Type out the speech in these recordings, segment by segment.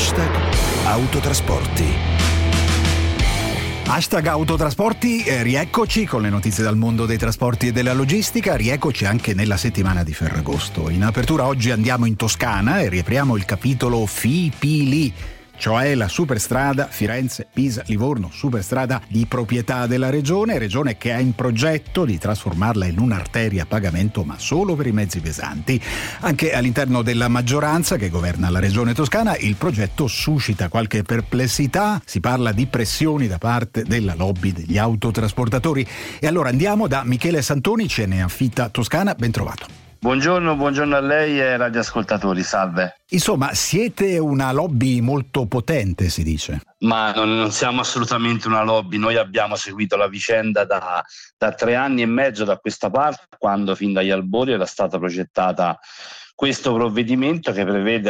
Autotrasporti. Hashtag Autotrasporti, rieccoci con le notizie dal mondo dei trasporti e della logistica, rieccoci anche nella settimana di Ferragosto. In apertura oggi andiamo in Toscana e riapriamo il capitolo FIPILI, cioè la superstrada Firenze-Pisa-Livorno, superstrada di proprietà della regione che ha in progetto di trasformarla in un'arteria a pagamento, ma solo per i mezzi pesanti. Anche all'interno della maggioranza che governa la regione toscana il progetto suscita qualche perplessità, si parla di pressioni da parte della lobby degli autotrasportatori. E allora andiamo da Michele Santoni, Ceneafitta Toscana, ben trovato. Buongiorno a lei e radioascoltatori, salve. Insomma, siete una lobby molto potente, si dice. Ma non siamo assolutamente una lobby, noi abbiamo seguito la vicenda da 3 anni e mezzo da questa parte, quando fin dagli albori era stata progettata questo provvedimento che prevede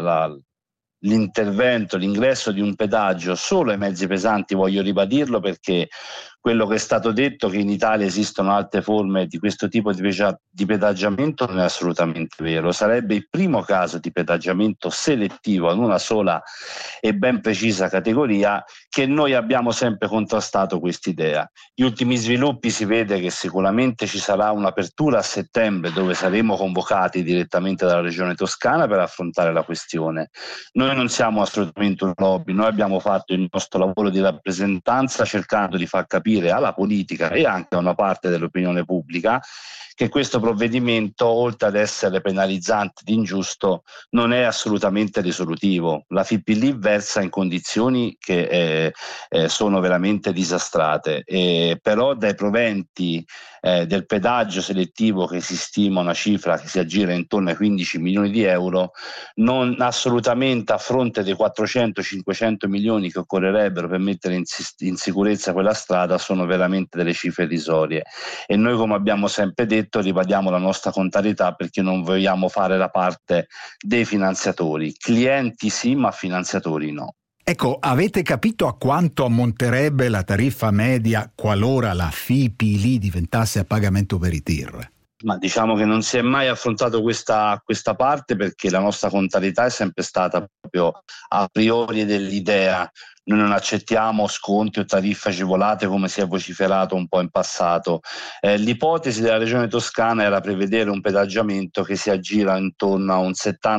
l'ingresso di un pedaggio solo ai mezzi pesanti. Voglio ribadirlo perché quello che è stato detto, che in Italia esistono altre forme di questo tipo di pedaggiamento, non è assolutamente vero. Sarebbe il primo caso di pedaggiamento selettivo in una sola e ben precisa categoria, che noi abbiamo sempre contrastato quest'idea. Gli ultimi sviluppi, si vede che sicuramente ci sarà un'apertura a settembre dove saremo convocati direttamente dalla regione toscana per affrontare la questione. Noi non siamo assolutamente un lobby, noi abbiamo fatto il nostro lavoro di rappresentanza cercando di far capire alla politica e anche a una parte dell'opinione pubblica che questo provvedimento, oltre ad essere penalizzante ed ingiusto, non è assolutamente risolutivo. La FIPILI versa in condizioni che sono veramente disastrate, però dai proventi del pedaggio selettivo, che si stima una cifra che si aggira intorno ai 15 milioni di euro, non assolutamente a fronte dei 400-500 milioni che occorrerebbero per mettere in sicurezza quella strada, sono veramente delle cifre irrisorie. E noi, come abbiamo sempre detto, ribadiamo la nostra contrarietà perché non vogliamo fare la parte dei finanziatori. Clienti sì, ma finanziatori no. Ecco, avete capito a quanto ammonterebbe la tariffa media qualora la FIPILI diventasse a pagamento per i TIR? Ma diciamo che non si è mai affrontato questa parte, perché la nostra contrarietà è sempre stata proprio a priori dell'idea. Noi non accettiamo sconti o tariffe agevolate come si è vociferato un po' in passato. L'ipotesi della regione toscana era prevedere un pedaggiamento che si aggira intorno a un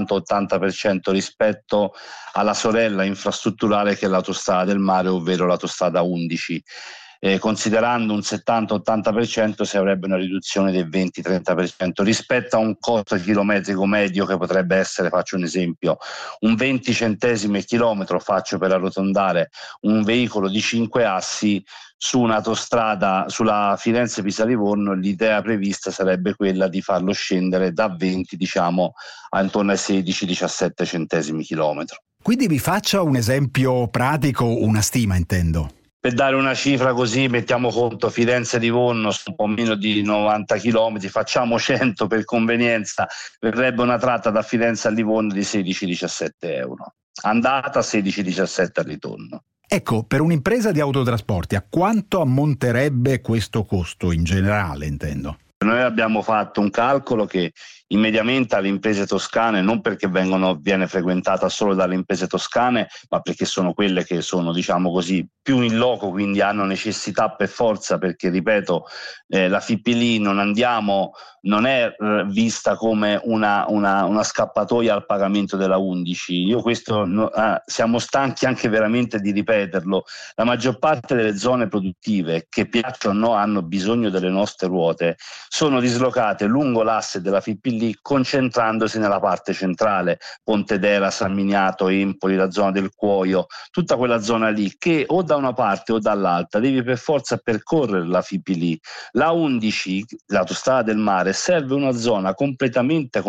70-80% rispetto alla sorella infrastrutturale che è l'autostrada del mare, ovvero l'autostrada 11. Considerando un 70-80% si avrebbe una riduzione del 20-30% rispetto a un costo chilometrico medio che potrebbe essere, faccio un esempio, un 20 centesimi al chilometro, faccio per arrotondare, un veicolo di 5 assi su un'autostrada, sulla Firenze-Pisa-Livorno. L'idea prevista sarebbe quella di farlo scendere da 20, diciamo, a intorno ai 16-17 centesimi chilometro. Quindi vi faccia un esempio pratico, una stima intendo. Per dare una cifra così, mettiamo conto Firenze-Livorno su un po' meno di 90 km, facciamo 100 per convenienza, verrebbe una tratta da Firenze a Livorno di 16-17 euro. Andata 16-17 al ritorno. Ecco, per un'impresa di autotrasporti a quanto ammonterebbe questo costo in generale, intendo? Noi abbiamo fatto un calcolo che immediatamente alle imprese toscane, non perché viene frequentata solo dalle imprese toscane, ma perché sono quelle che sono, diciamo così, più in loco, quindi hanno necessità per forza, perché ripeto, la FIPILI non è vista come una scappatoia al pagamento della 11. Siamo stanchi anche veramente di ripeterlo. La maggior parte delle zone produttive, che piacciono o no, hanno bisogno delle nostre ruote, sono dislocate lungo l'asse della FIPILI, concentrandosi nella parte centrale, Pontedera, San Miniato, Empoli, la zona del Cuoio, tutta quella zona lì che o da una parte o dall'altra devi per forza percorrere la FIPILI. La 11, l'autostrada del mare, serve una zona completamente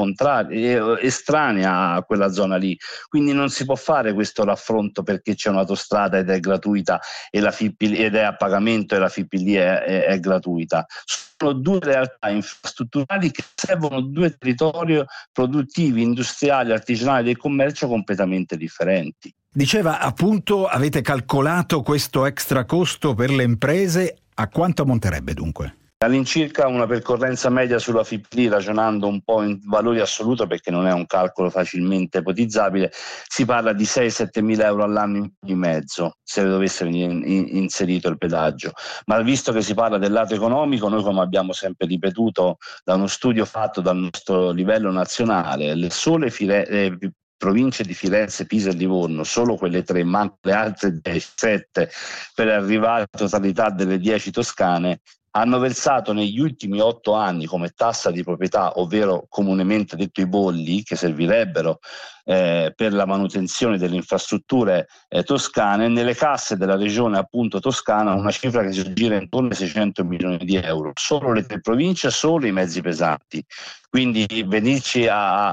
estranea a quella zona lì, quindi non si può fare questo raffronto perché c'è un'autostrada ed è gratuita e la FIPILI ed è a pagamento e la FIPILI è gratuita. Sono due realtà infrastrutturali che servono due territori produttivi, industriali, artigianali del commercio completamente differenti. Diceva appunto, avete calcolato questo extra costo per le imprese, a quanto ammonterebbe dunque? All'incirca una percorrenza media sulla FIPLI, ragionando un po' in valori assoluti perché non è un calcolo facilmente ipotizzabile, si parla di 6-7 mila euro all'anno in mezzo se dovesse venire inserito il pedaggio. Ma visto che si parla del lato economico, noi, come abbiamo sempre ripetuto da uno studio fatto dal nostro livello nazionale, le sole province di Firenze, Pisa e Livorno, solo quelle 3, ma le altre 7 per arrivare alla totalità delle 10 toscane, hanno versato negli ultimi 8 anni come tassa di proprietà, ovvero comunemente detto i bolli che servirebbero per la manutenzione delle infrastrutture toscane, nelle casse della regione appunto toscana una cifra che si aggira intorno ai 600 milioni di euro, solo le 3 province, solo i mezzi pesanti. Quindi venirci ad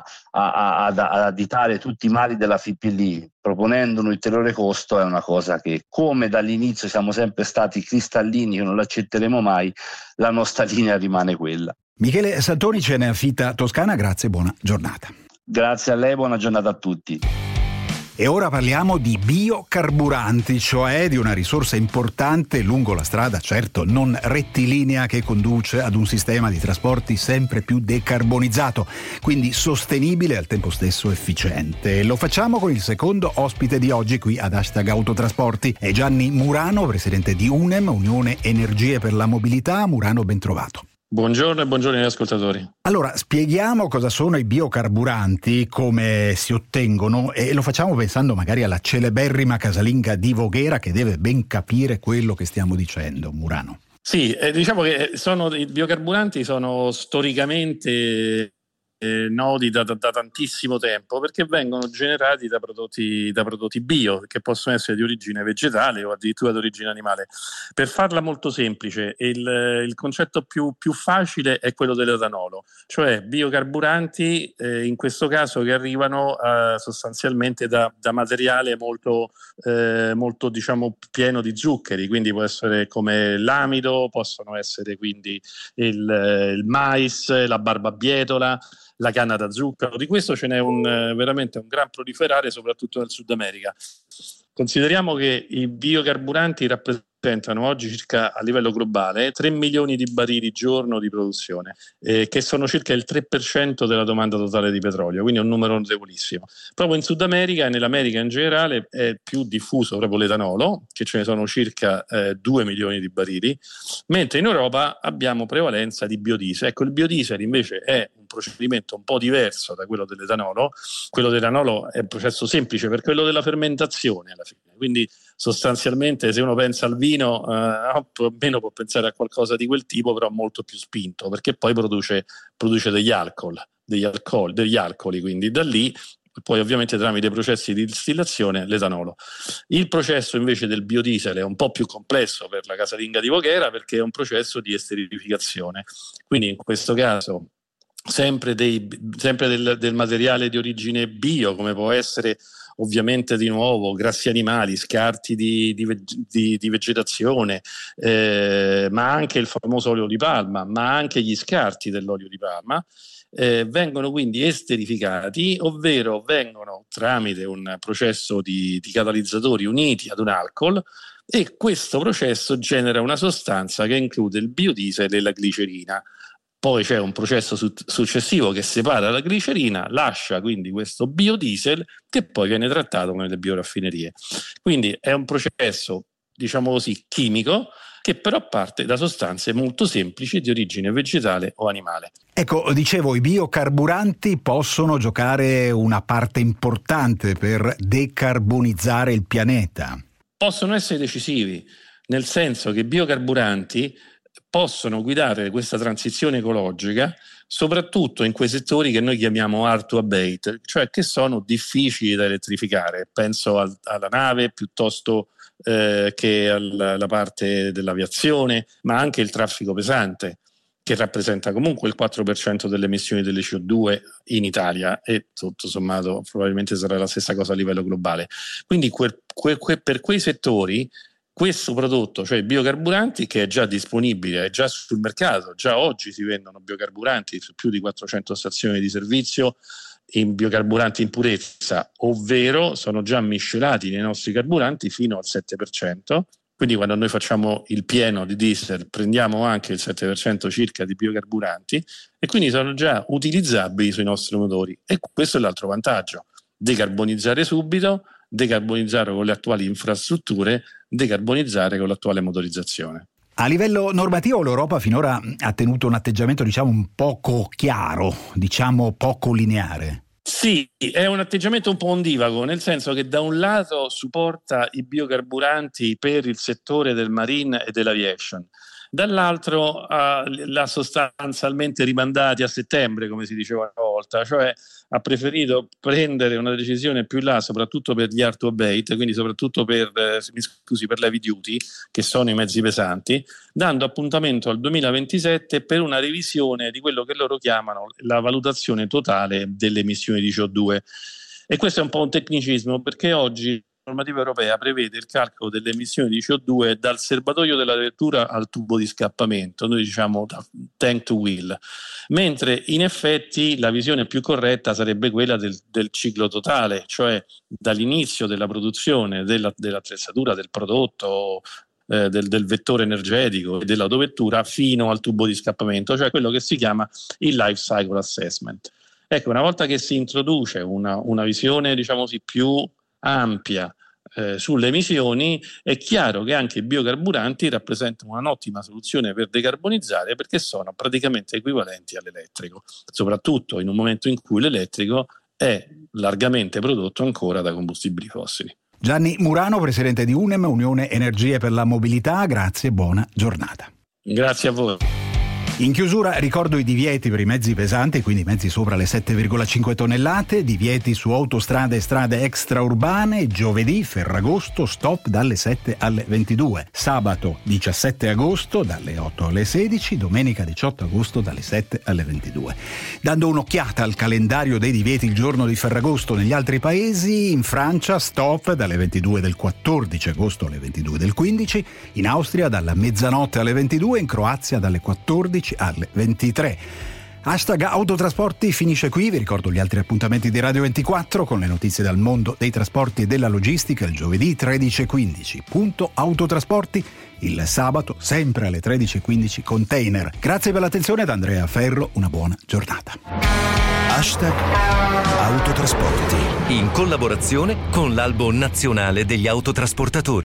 additare tutti i mali della FIPLI proponendo un ulteriore costo è una cosa che, come dall'inizio siamo sempre stati cristallini che non l'accetteremo mai, la nostra linea rimane quella. Michele Santoni, Cenerentola Toscana, grazie, buona giornata. Grazie a lei, buona giornata a tutti. E ora parliamo di biocarburanti, cioè di una risorsa importante lungo la strada, certo non rettilinea, che conduce ad un sistema di trasporti sempre più decarbonizzato, quindi sostenibile e al tempo stesso efficiente. Lo facciamo con il secondo ospite di oggi qui ad #Autotrasporti. È Gianni Murano, presidente di UNEM, Unione Energie per la Mobilità. Murano, ben trovato. Buongiorno e buongiorno agli ascoltatori. Allora, spieghiamo cosa sono i biocarburanti, come si ottengono, e lo facciamo pensando magari alla celeberrima casalinga di Voghera, che deve ben capire quello che stiamo dicendo. Murano. Sì, diciamo che i biocarburanti sono storicamente noti da tantissimo tempo, perché vengono generati da prodotti bio, che possono essere di origine vegetale o addirittura di origine animale. Per farla molto semplice, il concetto più facile è quello dell'etanolo, cioè biocarburanti in questo caso che arrivano sostanzialmente da materiale molto diciamo pieno di zuccheri, quindi può essere come l'amido, possono essere quindi il mais, la barbabietola, la canna da zucchero. Di questo ce n'è veramente un gran proliferare, soprattutto nel Sud America. Consideriamo che i biocarburanti rappresentano oggi circa, a livello globale, 3 milioni di barili giorno di produzione, che sono circa il 3% della domanda totale di petrolio, quindi è un numero notevolissimo. Proprio in Sud America e nell'America in generale è più diffuso proprio l'etanolo, che ce ne sono circa 2 milioni di barili, mentre in Europa abbiamo prevalenza di biodiesel. Ecco, il biodiesel invece è un procedimento un po' diverso da quello dell'etanolo. Quello dell'etanolo è un processo semplice per quello della fermentazione alla fine, quindi sostanzialmente se uno pensa al vino più o meno può pensare a qualcosa di quel tipo, però molto più spinto, perché poi produce degli alcoli, quindi da lì poi ovviamente tramite processi di distillazione l'etanolo. Il processo invece del biodiesel è un po' più complesso per la casalinga di Voghera, perché è un processo di esterificazione, quindi in questo caso sempre del materiale di origine bio, come può essere ovviamente di nuovo grassi animali, scarti di vegetazione, ma anche il famoso olio di palma, ma anche gli scarti dell'olio di palma, vengono quindi esterificati, ovvero vengono tramite un processo di catalizzatori uniti ad un alcol, e questo processo genera una sostanza che include il biodiesel e la glicerina. Poi c'è un processo successivo che separa la glicerina, lascia quindi questo biodiesel che poi viene trattato nelle bioraffinerie. Quindi è un processo, diciamo così, chimico, che però parte da sostanze molto semplici di origine vegetale o animale. Ecco, dicevo, i biocarburanti possono giocare una parte importante per decarbonizzare il pianeta. Possono essere decisivi, nel senso che i biocarburanti possono guidare questa transizione ecologica soprattutto in quei settori che noi chiamiamo hard to abate, cioè che sono difficili da elettrificare. Penso alla nave piuttosto che alla parte dell'aviazione, ma anche il traffico pesante, che rappresenta comunque il 4% delle emissioni delle CO2 in Italia, e tutto sommato probabilmente sarà la stessa cosa a livello globale. Quindi per quei settori questo prodotto, cioè i biocarburanti, che è già disponibile, è già sul mercato, già oggi si vendono biocarburanti su più di 400 stazioni di servizio in biocarburanti in purezza, ovvero sono già miscelati nei nostri carburanti fino al 7%, Quindi quando noi facciamo il pieno di diesel prendiamo anche il 7% circa di biocarburanti e quindi sono già utilizzabili sui nostri motori. E questo è l'altro vantaggio: decarbonizzare subito, decarbonizzare con le attuali infrastrutture, decarbonizzare con l'attuale motorizzazione. A livello normativo l'Europa finora ha tenuto un atteggiamento un poco chiaro, poco lineare. Sì, è un atteggiamento un po' ondivago, nel senso che da un lato supporta i biocarburanti per il settore del marine e dell'aviation, dall'altro l'ha sostanzialmente rimandati a settembre, come si diceva una volta, cioè ha preferito prendere una decisione più in là, soprattutto per gli hard to abate, quindi soprattutto per l'heavy duty, che sono i mezzi pesanti, dando appuntamento al 2027 per una revisione di quello che loro chiamano la valutazione totale delle emissioni di CO2. E questo è un po' un tecnicismo, perché oggi la normativa europea prevede il calcolo delle emissioni di CO2 dal serbatoio della vettura al tubo di scappamento, noi diciamo tank to wheel, mentre in effetti la visione più corretta sarebbe quella del ciclo totale, cioè dall'inizio della produzione dell'attrezzatura, del prodotto, del vettore energetico e dell'autovettura fino al tubo di scappamento, cioè quello che si chiama il life cycle assessment. Ecco, una volta che si introduce una visione più ampia sulle emissioni, è chiaro che anche i biocarburanti rappresentano un'ottima soluzione per decarbonizzare, perché sono praticamente equivalenti all'elettrico, soprattutto in un momento in cui l'elettrico è largamente prodotto ancora da combustibili fossili. Gianni Murano, presidente di UNEM, Unione Energie per la Mobilità, grazie e buona giornata. Grazie a voi. In chiusura ricordo i divieti per i mezzi pesanti, quindi mezzi sopra le 7,5 tonnellate, divieti su autostrade e strade extraurbane, giovedì, Ferragosto, stop dalle 7 alle 22, sabato 17 agosto dalle 8 alle 16, domenica 18 agosto dalle 7 alle 22. Dando un'occhiata al calendario dei divieti il giorno di Ferragosto negli altri paesi, in Francia stop dalle 22 del 14 agosto alle 22 del 15, in Austria dalla mezzanotte alle 22, in Croazia dalle 14 alle 23. Hashtag Autotrasporti finisce qui, vi ricordo gli altri appuntamenti di Radio 24 con le notizie dal mondo dei trasporti e della logistica il giovedì 13:15, punto Autotrasporti, il sabato sempre alle 13:15 Container. Grazie per l'attenzione ad Andrea Ferro, una buona giornata. Hashtag Autotrasporti in collaborazione con l'Albo Nazionale degli Autotrasportatori.